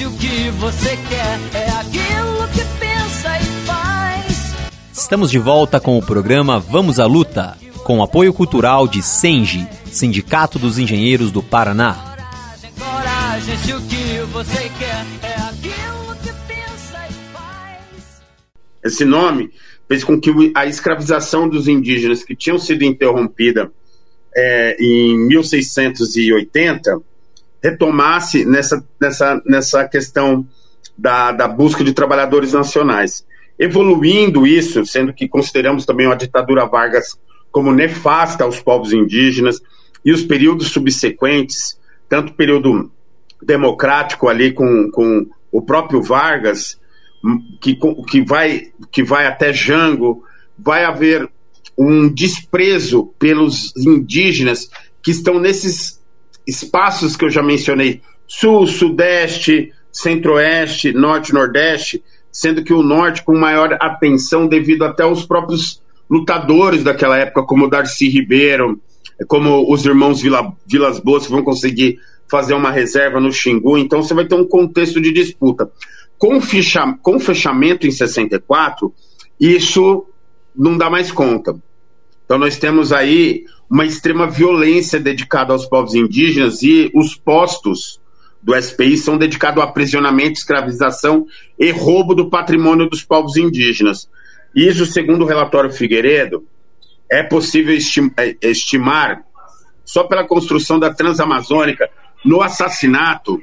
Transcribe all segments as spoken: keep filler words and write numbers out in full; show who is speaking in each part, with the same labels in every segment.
Speaker 1: se o que você quer é aquilo que pensa e faz.
Speaker 2: Estamos de volta com o programa Vamos à Luta, com o apoio cultural de SENGE, Sindicato dos Engenheiros do Paraná.
Speaker 1: Coragem, coragem, se o que você quer é aquilo que pensa e faz.
Speaker 3: Esse nome fez com que a escravização dos indígenas que tinham sido interrompida é, em mil seiscentos e oitenta retomasse nessa, nessa, nessa questão da, da busca de trabalhadores nacionais. Evoluindo isso, sendo que consideramos também a ditadura Vargas como nefasta aos povos indígenas, e os períodos subsequentes, tanto o período democrático ali com, com o próprio Vargas, que, que, vai, que vai até Jango, vai haver um desprezo pelos indígenas que estão nesses espaços que eu já mencionei, sul, sudeste, centro-oeste, norte, nordeste, sendo que o norte com maior atenção devido até aos próprios lutadores daquela época, como Darcy Ribeiro, como os irmãos Vila, Vilas Boas, que vão conseguir fazer uma reserva no Xingu. Então você vai ter um contexto de disputa. Com o fecha, com fechamento em sessenta e quatro, isso não dá mais conta. Então nós temos aí uma extrema violência dedicada aos povos indígenas, e os postos do S P I são dedicados a aprisionamento, escravização e roubo do patrimônio dos povos indígenas. Isso, segundo o relatório Figueiredo, é possível estimar, só pela construção da Transamazônica, no assassinato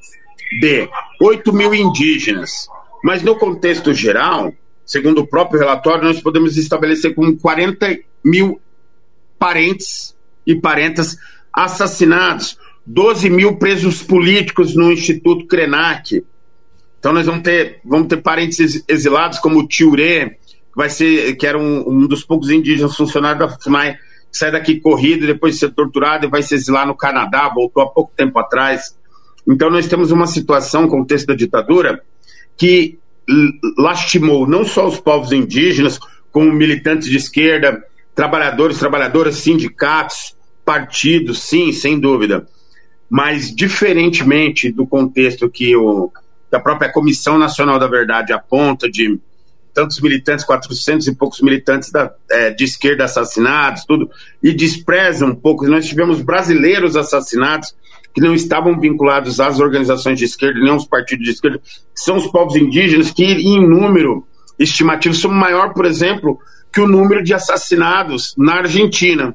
Speaker 3: de oito mil indígenas. Mas no contexto geral, segundo o próprio relatório, nós podemos estabelecer como quarenta mil parentes e parentas assassinados, doze mil presos políticos no Instituto Krenak. Então nós vamos ter, vamos ter parentes exilados como o Tiurê, que, vai ser, que era um, um dos poucos indígenas funcionários da FUNAI, que sai daqui corrido, depois de ser torturado e vai se exilar no Canadá, voltou há pouco tempo atrás. Então nós temos uma situação, contexto da ditadura, que lastimou não só os povos indígenas, como militantes de esquerda, trabalhadores, trabalhadoras, sindicatos, partidos, sim, sem dúvida. Mas, diferentemente do contexto que, o, que a própria Comissão Nacional da Verdade aponta, de tantos militantes, quatrocentos e poucos militantes da, é, de esquerda assassinados, tudo, e despreza um pouco, nós tivemos brasileiros assassinados que não estavam vinculados às organizações de esquerda, nem aos partidos de esquerda, que são os povos indígenas, que em número estimativo são maior, por exemplo, que o número de assassinados na Argentina,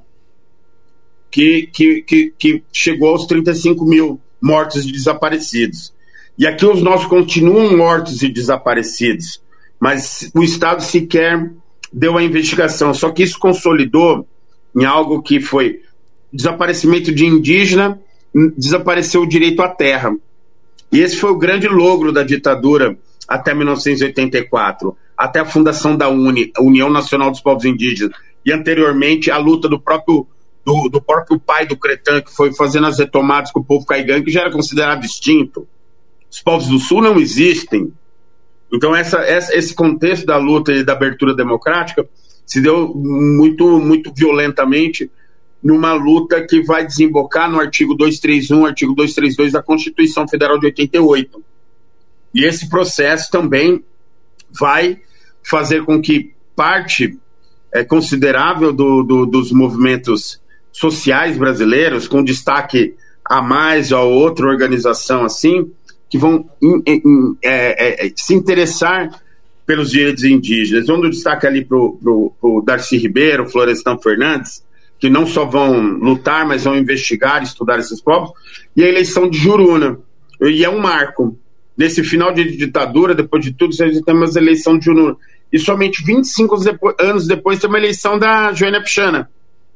Speaker 3: que, que, que, que chegou aos trinta e cinco mil mortos e desaparecidos. E aqui os nossos continuam mortos e desaparecidos, mas o Estado sequer deu a investigação. Só que isso consolidou em algo que foi desaparecimento de indígena, desapareceu o direito à terra. E esse foi o grande logro da ditadura até mil novecentos e oitenta e quatro, até a fundação da UNE, a União Nacional dos Povos Indígenas, e anteriormente a luta do próprio, do, do próprio pai do Cretan, que foi fazendo as retomadas com o povo caigã, que já era considerado extinto. Os povos do Sul não existem. Então essa, essa, esse contexto da luta e da abertura democrática se deu muito, muito violentamente numa luta que vai desembocar no artigo duzentos e trinta e um, artigo duzentos e trinta e dois da Constituição Federal de oitenta e oito. E esse processo também vai fazer com que parte é, considerável do, do, dos movimentos sociais brasileiros, com destaque a mais ou a outra organização assim, que vão in, in, é, é, se interessar pelos direitos indígenas. Dando destaque ali para o Darcy Ribeiro, Florestan Fernandes, que não só vão lutar, mas vão investigar, estudar esses povos, e a eleição de Juruna. E é um marco. Nesse final de ditadura, depois de tudo, nós temos a eleição de Juruna. E somente vinte e cinco anos depois tem uma eleição da Joênia Pichana,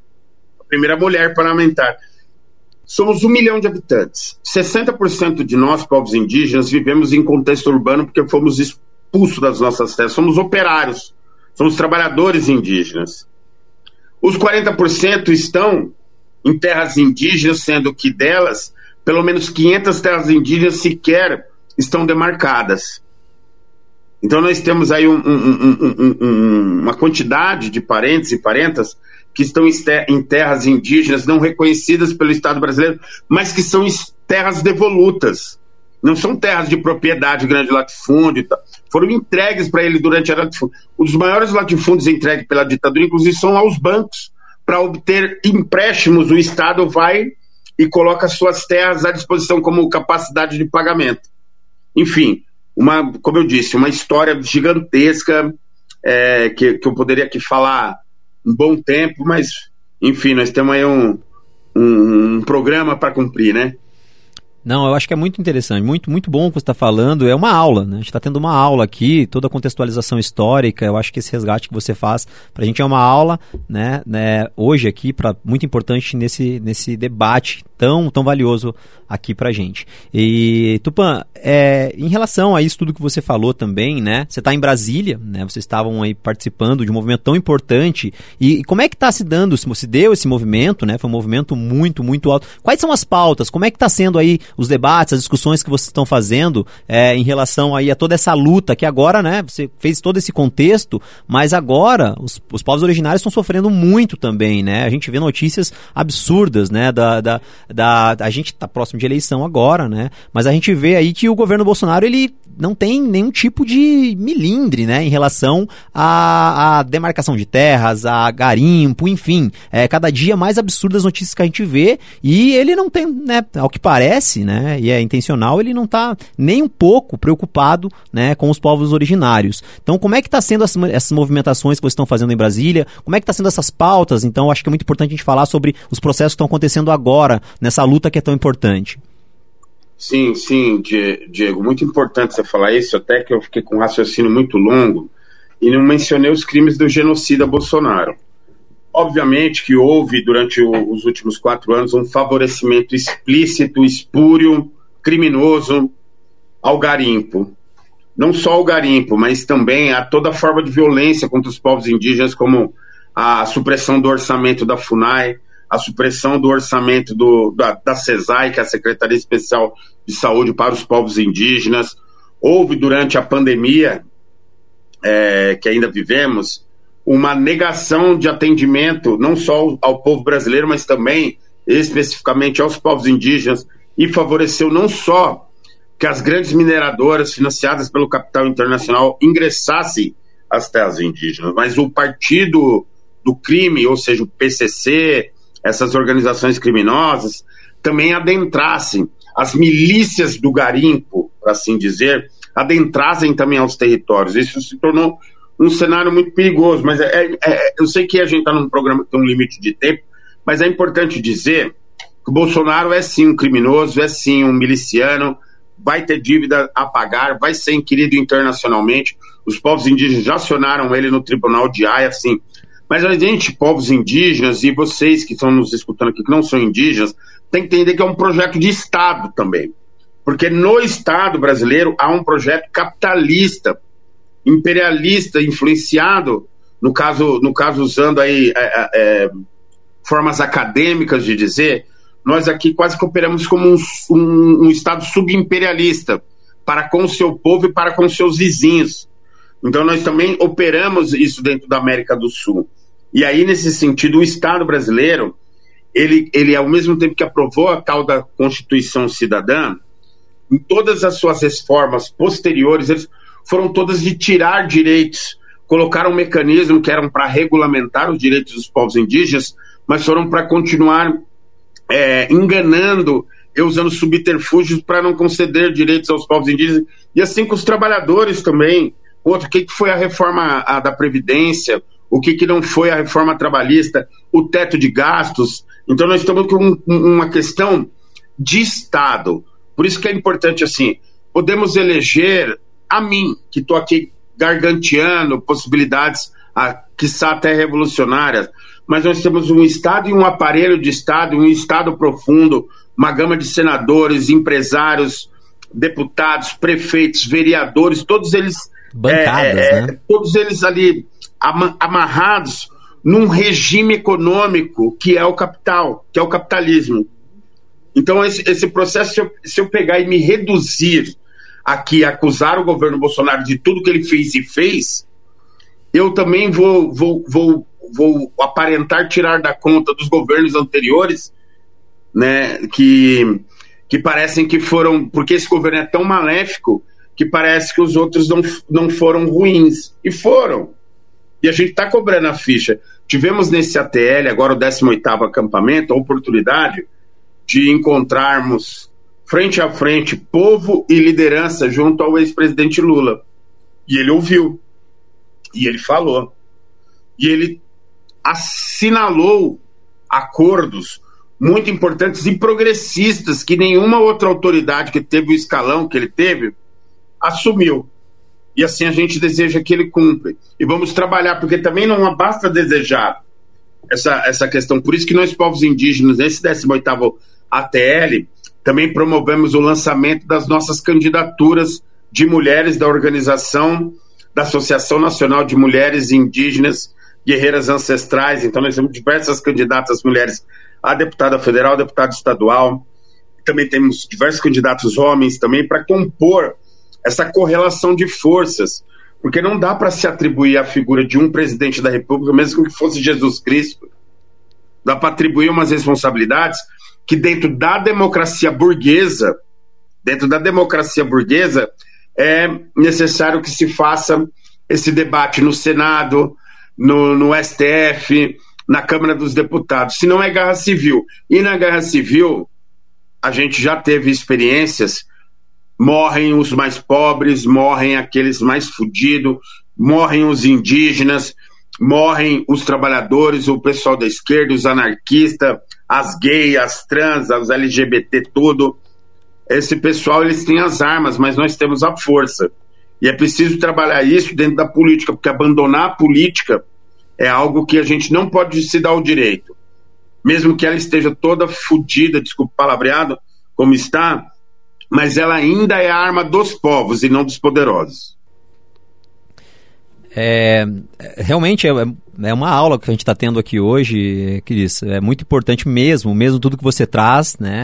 Speaker 3: a primeira mulher parlamentar. Somos um milhão de habitantes. sessenta por cento de nós, povos indígenas, vivemos em contexto urbano porque fomos expulsos das nossas terras. Somos operários, somos trabalhadores indígenas. Os quarenta por cento estão em terras indígenas, sendo que delas, pelo menos quinhentas terras indígenas sequer estão demarcadas. Então nós temos aí um, um, um, um, uma quantidade de parentes e parentas que estão em terras indígenas não reconhecidas pelo Estado brasileiro, mas que são terras devolutas. não são terras de propriedade, grande latifúndio, tá? Foram entregues para ele durante a latifúndio. Os maiores latifúndios entregues pela ditadura, inclusive, são aos bancos. Para obter empréstimos, o Estado vai e coloca suas terras à disposição como capacidade de pagamento. Enfim, uma, como eu disse, uma história gigantesca, é, que, que eu poderia aqui falar um bom tempo, mas, enfim, nós temos aí um, um, um programa para cumprir, né?
Speaker 2: Não, eu acho que é muito interessante, muito, muito bom o que você está falando, é uma aula, né? A gente está tendo uma aula aqui, toda a contextualização histórica, eu acho que esse resgate que você faz para a gente é uma aula, né, né hoje aqui, pra, muito importante nesse, nesse debate tão, tão valioso aqui para a gente. E, Tupã, é, em relação a isso tudo que você falou também, né, você está em Brasília, né, vocês estavam aí participando de um movimento tão importante, e, e como é que está se dando, se deu esse movimento, né, foi um movimento muito, muito alto. Quais são as pautas, como é que está sendo aí os debates, as discussões que vocês estão fazendo é, em relação aí a toda essa luta que agora, né, você fez todo esse contexto, mas agora os, os povos originários estão sofrendo muito também, né, a gente vê notícias absurdas, né, da, da, da a gente está próximo de eleição agora, né, mas a gente vê aí que o governo Bolsonaro, ele não tem nenhum tipo de milindre, né, em relação à, à demarcação de terras, a garimpo, enfim, é, cada dia mais absurdas as notícias que a gente vê, e ele não tem, né, ao que parece, né, e é intencional, ele não está nem um pouco preocupado, né, com os povos originários. Então, como é que está sendo essas, essas movimentações que vocês estão fazendo em Brasília? Como é que está sendo essas pautas? Então, acho que é muito importante a gente falar sobre os processos que estão acontecendo agora, nessa luta que é tão importante.
Speaker 3: Sim, sim, Diego, muito importante você falar isso, até que eu fiquei com um raciocínio muito longo e não mencionei os crimes do genocida Bolsonaro. Obviamente que houve, durante o, os últimos quatro anos, um favorecimento explícito, espúrio, criminoso ao garimpo. Não só ao garimpo, mas também a toda forma de violência contra os povos indígenas, como a supressão do orçamento da FUNAI, a supressão do orçamento do, da, da CESAI, que é a Secretaria Especial de Saúde para os Povos Indígenas. Houve, durante a pandemia, é, que ainda vivemos, uma negação de atendimento, não só ao, ao povo brasileiro, mas também, especificamente, aos povos indígenas, e favoreceu não só que as grandes mineradoras financiadas pelo capital internacional ingressassem às terras indígenas, mas o partido do crime, ou seja, o P C C, essas organizações criminosas, também adentrassem, as milícias do garimpo, por assim dizer, adentrassem também aos territórios. Isso se tornou um cenário muito perigoso, mas é, é, eu sei que a gente está num programa que tem um limite de tempo, mas é importante dizer que o Bolsonaro é sim um criminoso, é sim um miliciano, vai ter dívida a pagar, vai ser inquirido internacionalmente, os povos indígenas já acionaram ele no Tribunal de Haia, assim. Mas a gente, povos indígenas, e vocês que estão nos escutando aqui, que não são indígenas, tem que entender que é um projeto de Estado também. Porque no Estado brasileiro há um projeto capitalista, imperialista, influenciado, no caso, no caso usando aí é, é, formas acadêmicas de dizer, nós aqui quase que operamos como um, um, um Estado subimperialista, para com o seu povo e para com os seus vizinhos. Então nós também operamos isso dentro da América do Sul. E aí, nesse sentido, o Estado brasileiro, ele, ele ao mesmo tempo que aprovou a tal da Constituição Cidadã, em todas as suas reformas posteriores, eles foram todas de tirar direitos, colocaram um mecanismo que eram para regulamentar os direitos dos povos indígenas, mas foram para continuar é, enganando e usando subterfúgios para não conceder direitos aos povos indígenas, e assim com os trabalhadores também. Outro, o que, que foi a reforma a, da Previdência, o que, que não foi a reforma trabalhista, o teto de gastos. Então nós estamos com um, uma questão de Estado. Por isso que é importante, assim, podemos eleger a mim, que estou aqui garganteando possibilidades, a, quiçá até revolucionárias, mas nós temos um Estado e um aparelho de Estado, um Estado profundo, uma gama de senadores, empresários, deputados, prefeitos, vereadores, todos eles...
Speaker 2: Bancadas, é, é,
Speaker 3: né? Todos eles ali amarrados num regime econômico que é o capital, que é o capitalismo. Então esse, esse processo, se eu, se eu pegar e me reduzir aqui, acusar o governo Bolsonaro de tudo que ele fez e fez, eu também vou, vou, vou, vou aparentar tirar da conta dos governos anteriores, né, que, que parecem que foram, porque esse governo é tão maléfico, que parece que os outros não, não foram ruins, e foram. E a gente está cobrando a ficha. Tivemos nesse A T L, agora o décimo oitavo acampamento, a oportunidade de encontrarmos frente a frente povo e liderança junto ao ex-presidente Lula. E ele ouviu, e ele falou, e ele assinalou acordos muito importantes e progressistas que nenhuma outra autoridade que teve o escalão que ele teve assumiu. E assim a gente deseja que ele cumpra. E vamos trabalhar, porque também não basta desejar essa, essa questão. Por isso que nós, povos indígenas, nesse décimo oitavo A T L, também promovemos o lançamento das nossas candidaturas de mulheres da organização da Associação Nacional de Mulheres Indígenas Guerreiras Ancestrais. Então nós temos diversas candidatas mulheres a deputada federal, a deputada estadual. Também temos diversos candidatos homens também para compor essa correlação de forças, porque não dá para se atribuir a figura de um presidente da República, mesmo que fosse Jesus Cristo. Dá para atribuir umas responsabilidades que dentro da democracia burguesa, dentro da democracia burguesa, é necessário que se faça esse debate no Senado, no, no S T F, na Câmara dos Deputados. Se não é guerra civil. E na guerra civil, a gente já teve experiências. Morrem os mais pobres, morrem aqueles mais fudidos, morrem os indígenas, morrem os trabalhadores, o pessoal da esquerda, os anarquistas, as gays, as trans, os L G B T, tudo. Esse pessoal, eles têm as armas, mas nós temos a força. E é preciso trabalhar isso dentro da política, porque abandonar a política é algo que a gente não pode se dar o direito. Mesmo que ela esteja toda fudida, desculpa o palavreado, como está, mas ela ainda é a arma dos povos e não dos poderosos.
Speaker 2: É, realmente é, é uma aula que a gente está tendo aqui hoje, Cris. É muito importante mesmo, mesmo tudo que você traz, né?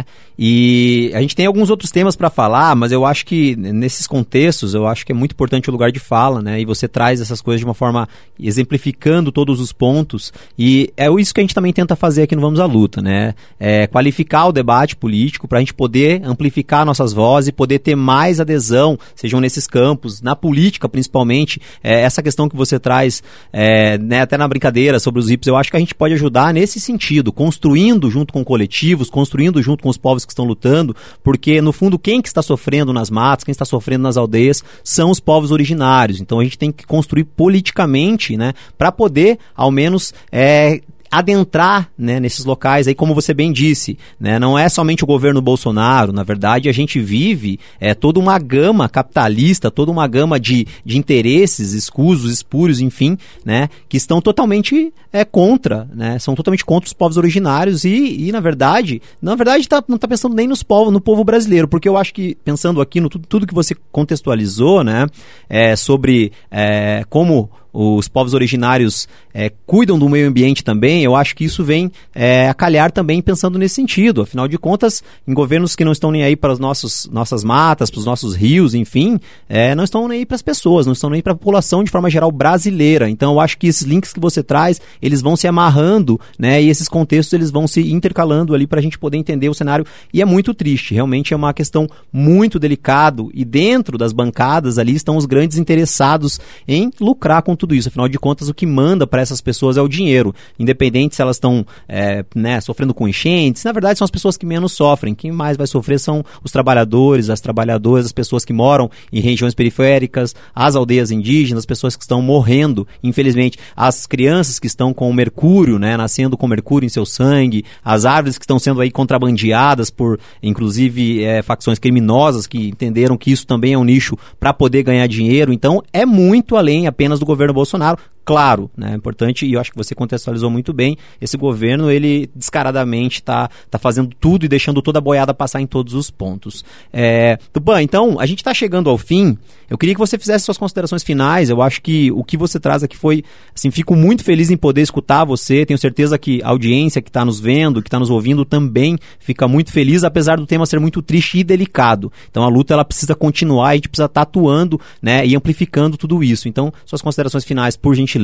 Speaker 2: E a gente tem alguns outros temas para falar, mas eu acho que nesses contextos, eu acho que é muito importante o lugar de fala, né? E você traz essas coisas de uma forma exemplificando todos os pontos, e é isso que a gente também tenta fazer aqui no Vamos à Luta, né? É qualificar o debate político para a gente poder amplificar nossas vozes e poder ter mais adesão, sejam nesses campos, na política principalmente. É, essa questão que você traz, é, né, até na brincadeira sobre os hippies, eu acho que a gente pode ajudar nesse sentido, construindo junto com coletivos, construindo junto com os povos que estão lutando, porque no fundo quem que está sofrendo nas matas, quem está sofrendo nas aldeias, são os povos originários. Então a gente tem que construir politicamente, né, para poder ao menos é, adentrar, né, nesses locais aí, como você bem disse, né, não é somente o governo Bolsonaro. Na verdade a gente vive é, toda uma gama capitalista, toda uma gama de, de interesses escusos, espúrios, enfim, né, que estão totalmente é, contra, né, são totalmente contra os povos originários e, e na verdade, na verdade tá, não está pensando nem nos povos, no povo brasileiro, porque eu acho que, pensando aqui no tudo, tudo que você contextualizou, né, é, sobre é, como os povos originários é, cuidam do meio ambiente também, eu acho que isso vem é, a calhar também pensando nesse sentido. Afinal de contas, em governos que não estão nem aí para as nossas matas, para os nossos rios, enfim, é, não estão nem aí para as pessoas, não estão nem aí para a população de forma geral brasileira. Então eu acho que esses links que você traz, eles vão se amarrando, né, e esses contextos eles vão se intercalando ali para a gente poder entender o cenário, e é muito triste, realmente é uma questão muito delicada, e dentro das bancadas ali estão os grandes interessados em lucrar com tudo isso. Afinal de contas, o que manda para essas pessoas é o dinheiro, independente se elas estão é, né, sofrendo com enchentes. Na verdade são as pessoas que menos sofrem. Quem mais vai sofrer são os trabalhadores, as trabalhadoras, as pessoas que moram em regiões periféricas, as aldeias indígenas, as pessoas que estão morrendo, infelizmente, as crianças que estão com mercúrio, né, nascendo com mercúrio em seu sangue, as árvores que estão sendo aí contrabandeadas por, inclusive, é, facções criminosas que entenderam que isso também é um nicho para poder ganhar dinheiro. Então é muito além apenas do governo Bolsonaro. Claro, né, é importante, e eu acho que você contextualizou muito bem, esse governo, ele descaradamente está tá fazendo tudo e deixando toda a boiada passar em todos os pontos. É, Tupã, então, a gente está chegando ao fim. Eu queria que você fizesse suas considerações finais. Eu acho que o que você traz aqui foi, assim, fico muito feliz em poder escutar você. Tenho certeza que a audiência que está nos vendo, que está nos ouvindo também fica muito feliz, apesar do tema ser muito triste e delicado. Então a luta, ela precisa continuar, e a gente precisa estar atuando, né, e amplificando tudo isso. Então, suas considerações finais, por gentileza.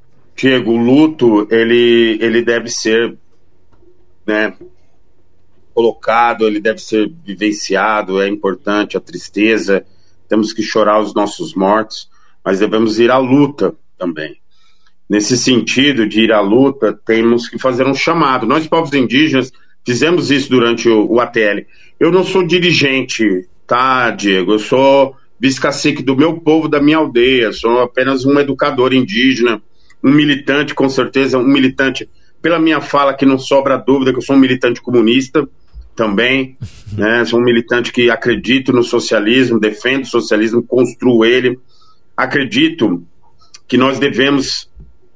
Speaker 2: Diego,
Speaker 3: o luto, ele, ele deve ser, né, colocado, ele deve ser vivenciado, é importante a tristeza, temos que chorar os nossos mortos, mas devemos ir à luta também. Nesse sentido de ir à luta, temos que fazer um chamado. Nós, povos indígenas, fizemos isso durante o, o A T L. Eu não sou dirigente, tá, Diego? Eu sou vice-cacique do meu povo, da minha aldeia, sou apenas um educador indígena, um militante, com certeza, um militante, pela minha fala que não sobra dúvida que eu sou um militante comunista também, né? Sou um militante que acredito no socialismo, defendo o socialismo, construo ele, acredito que nós devemos,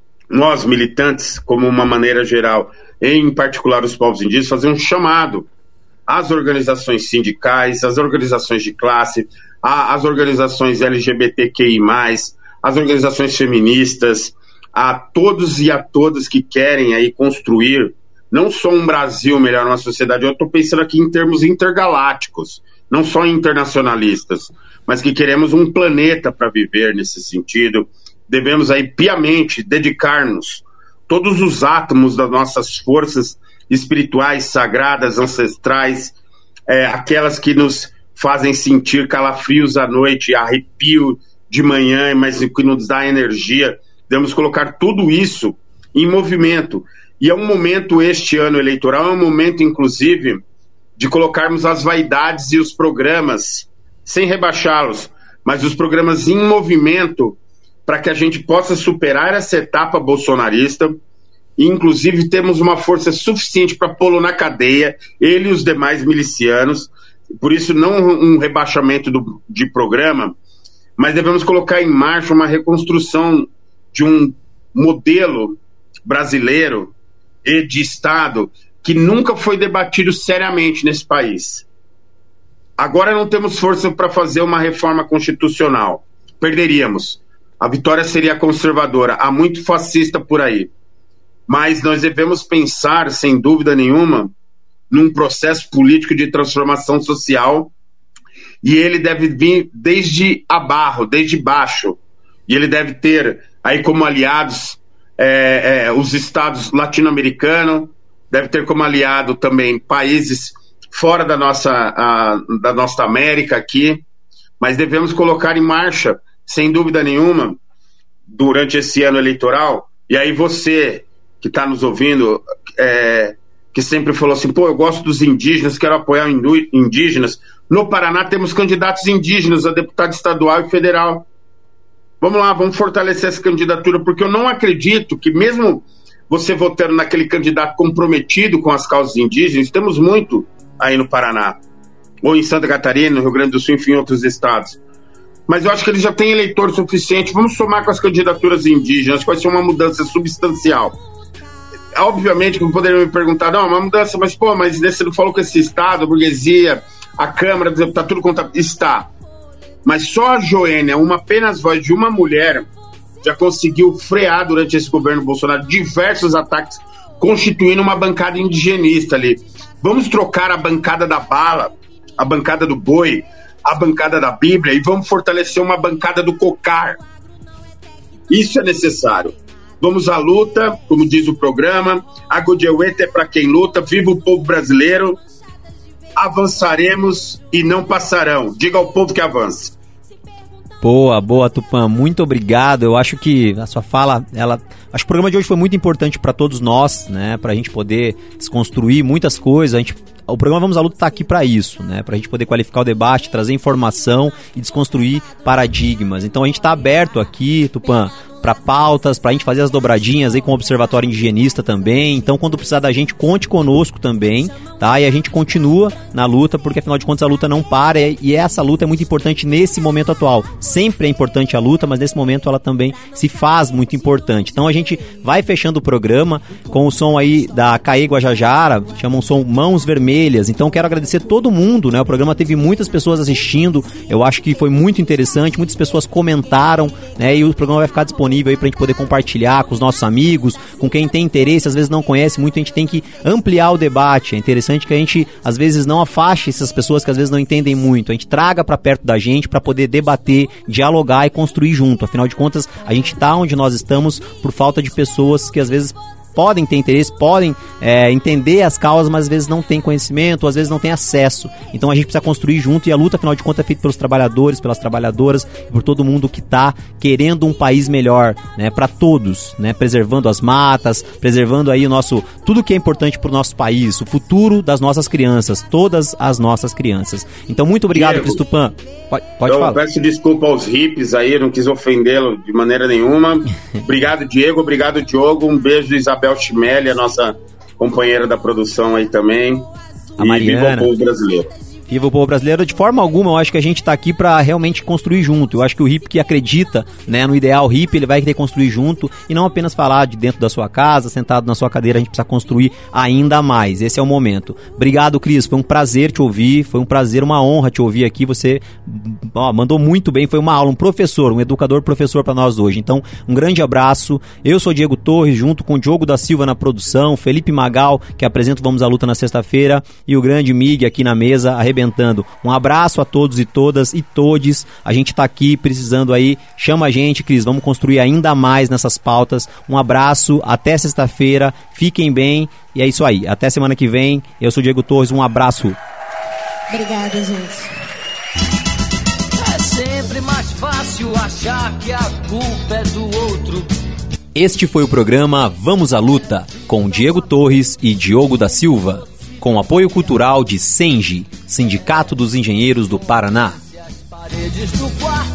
Speaker 3: nós militantes, como uma maneira geral, em particular os povos indígenas, fazer um chamado às organizações sindicais, às organizações de classe, às organizações L G B T Q I mais, às organizações feministas, a todos e a todas que querem aí construir não só um Brasil melhor, uma sociedade, eu estou pensando aqui em termos intergalácticos, não só internacionalistas, mas que queremos um planeta para viver nesse sentido. Devemos aí piamente dedicar-nos todos os átomos das nossas forças espirituais, sagradas, ancestrais, é, aquelas que nos fazem sentir calafrios à noite, arrepio de manhã, mas que nos dá energia. Devemos colocar tudo isso em movimento. E é um momento, este ano eleitoral, é um momento, inclusive, de colocarmos as vaidades e os programas, sem rebaixá-los, mas os programas em movimento, para que a gente possa superar essa etapa bolsonarista, e inclusive temos uma força suficiente para pô-lo na cadeia, ele e os demais milicianos. Por isso não um rebaixamento do, de programa, mas devemos colocar em marcha uma reconstrução de um modelo brasileiro e de Estado que nunca foi debatido seriamente nesse país. Agora não temos força para fazer uma reforma constitucional. Perderíamos. A vitória seria conservadora. Há muito fascista por aí. Mas nós devemos pensar, sem dúvida nenhuma, num processo político de transformação social, e ele deve vir desde abaixo, desde baixo, e ele deve ter aí como aliados é, é, os estados latino-americanos, deve ter como aliado também países fora da nossa, a, da nossa América aqui, mas devemos colocar em marcha, sem dúvida nenhuma, durante esse ano eleitoral, e aí você que está nos ouvindo, é, que sempre falou assim, pô, eu gosto dos indígenas, quero apoiar indígenas. No Paraná temos candidatos indígenas a deputado estadual e federal. Vamos lá, vamos fortalecer essa candidatura, porque eu não acredito que mesmo você votando naquele candidato comprometido com as causas indígenas, temos muito aí no Paraná, ou em Santa Catarina, no Rio Grande do Sul, enfim, em outros estados. Mas eu acho que ele já tem eleitor suficiente. Vamos somar com as candidaturas indígenas, que vai ser uma mudança substancial. Obviamente que poderiam me perguntar, não, uma mudança, mas pô, mas você não falou que esse Estado, a burguesia, a Câmara, está tudo contra... Está. Mas só a Joênia, uma apenas voz de uma mulher, já conseguiu frear durante esse governo Bolsonaro diversos ataques, constituindo uma bancada indigenista ali. Vamos trocar a bancada da bala, a bancada do boi, a bancada da Bíblia, e vamos fortalecer uma bancada do cocar. Isso é necessário. Vamos à luta, como diz o programa, Agudeuete é para quem luta, viva o povo brasileiro, avançaremos e não passarão. Diga ao povo que avance.
Speaker 2: Boa, boa, Tupã, muito obrigado. Eu acho que a sua fala, ela, acho que o programa de hoje foi muito importante para todos nós, né, para a gente poder desconstruir muitas coisas. A gente, o programa Vamos à Luta está aqui para isso, né, para a gente poder qualificar o debate, trazer informação e desconstruir paradigmas. Então a gente está aberto aqui, Tupã, para pautas, para a gente fazer as dobradinhas aí com o Observatório Indigenista também. Então, quando precisar da gente, conte conosco também, tá? E a gente continua na luta, porque afinal de contas a luta não para, e essa luta é muito importante nesse momento atual. Sempre é importante a luta, mas nesse momento ela também se faz muito importante. Então a gente vai fechando o programa com o som aí da Caê Guajajara, chama um som Mãos Vermelhas. Então quero agradecer todo mundo, né? O programa teve muitas pessoas assistindo, eu acho que foi muito interessante, muitas pessoas comentaram, né? E o programa vai ficar disponível aí pra gente poder compartilhar com os nossos amigos, com quem tem interesse, às vezes não conhece muito, a gente tem que ampliar o debate. É interessante que a gente, às vezes, não afaste essas pessoas que às vezes não entendem muito, a gente traga pra perto da gente pra poder debater, dialogar e construir junto. Afinal de contas, a gente tá onde nós estamos por falta de pessoas que às vezes podem ter interesse, podem é, entender as causas, mas às vezes não tem conhecimento, ou às vezes não tem acesso. Então a gente precisa construir junto, e a luta, afinal de contas, é feita pelos trabalhadores, pelas trabalhadoras, por todo mundo que está querendo um país melhor, né, para todos, né, preservando as matas, preservando aí o nosso, tudo que é importante para o nosso país, o futuro das nossas crianças, todas as nossas crianças. Então, muito obrigado, Cristo Tupã. Pode, pode
Speaker 3: eu
Speaker 2: falar.
Speaker 3: peço desculpa aos hippies aí, não quis ofendê-lo de maneira nenhuma. Obrigado, Diego, obrigado, Diogo. Um beijo de Isabel Chimelli, a nossa companheira da produção aí também.
Speaker 2: A
Speaker 3: e
Speaker 2: Mariana.
Speaker 3: viva o povo brasileiro.
Speaker 2: Viva o povo brasileiro. De forma alguma, eu acho que a gente está aqui para realmente construir junto. Eu acho que o hippie que acredita, né, no ideal hippie, ele vai querer construir junto e não apenas falar de dentro da sua casa, sentado na sua cadeira. A gente precisa construir ainda mais. Esse é o momento. Obrigado, Cris. Foi um prazer te ouvir. Foi um prazer, uma honra te ouvir aqui. Você ó, mandou muito bem. Foi uma aula, um professor, um educador professor para nós hoje. Então, um grande abraço. Eu sou Diego Torres, junto com o Diogo da Silva na produção, Felipe Magal, que apresenta o Vamos à Luta na sexta-feira, e o grande Mig aqui na mesa, arrebentando. Um abraço a todos e todas e todes. A gente tá aqui precisando aí. Chama a gente, Cris. Vamos construir ainda mais nessas pautas. Um abraço. Até sexta-feira. Fiquem bem. E é isso aí. Até semana que vem. Eu sou Diego Torres. Um abraço.
Speaker 4: Obrigada, gente.
Speaker 1: É sempre mais fácil achar que a culpa é do outro.
Speaker 2: Este foi o programa Vamos à Luta, com Diego Torres e Diogo da Silva, com apoio cultural de Sengi, Sindicato dos Engenheiros do Paraná.
Speaker 1: As paredes do quarto